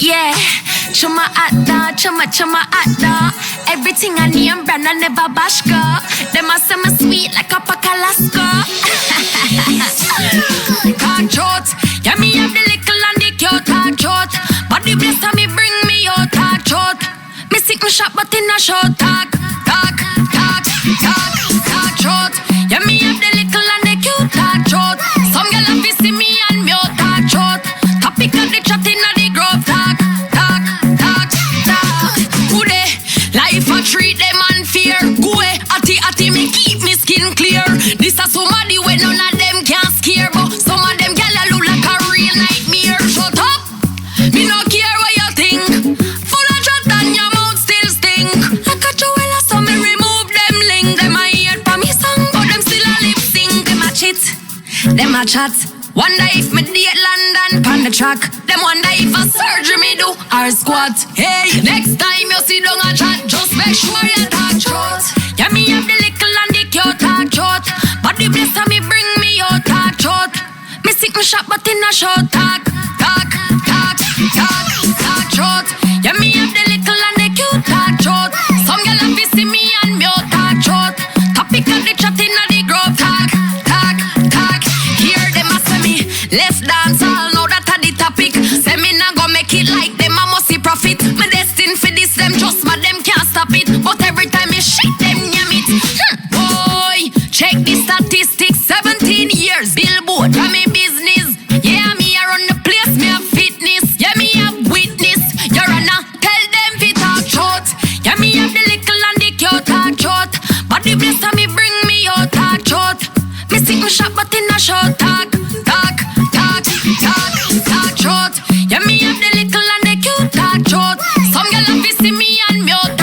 Yeah, chuma ada, chuma ada. Everything I name brand, I never bash go. Them a say me sweet like a pack Alaska. Talk short, yeah me have the little and the cute talk short. Body bless and me bring me out talk short. Me sick me shop but in a short talk short. Yeah me have the little and the cute talk short. Some gyal have to see me and me out talk short. Topic of the chat in the grove talk. Who they? Life a treat them unfair. Go away, ati me keep me skin clear. This a somebody when none of them can scare, but some of them gyal a look like a real nightmare. Shut up, me no care what you think. Full of chat and your mouth still stink. Like a jewel, so me remove them link. Them a hear from me song, but them still a lip sync. Them a cheat, them a chat. Wonder if me date London pan the track. Them wonder if a surgery me do or squat. Hey, next time you see down a chat, just make sure you talk short. Yeah, me have the little and the cute talk short. Body bless and me bring me out talk short. Me sick me shop but in a short talk short. Yeah, me have the little and the cute talk short. Some gyal have to see me and me out talk short. Topic of the chat in the grove talk. Hear them a say me left dance all know that a the topic. Say me nah go make it like them a must see profit. Me destined for this them just but them can't stop it. But every time me shit them yam it. Boy, check the statistics. 17 years Billboard for me business. Yeah, me a run the place, me have fitness. Yeah, me have witness. Your honor, tell them fi talk short. Yeah, me have the little and the cute talk short. Body bless and me bring me out talk short. Me sick me shop but in a short talk short. Yeah, me have the little and the cute talk short. Some gyal have to see me and me out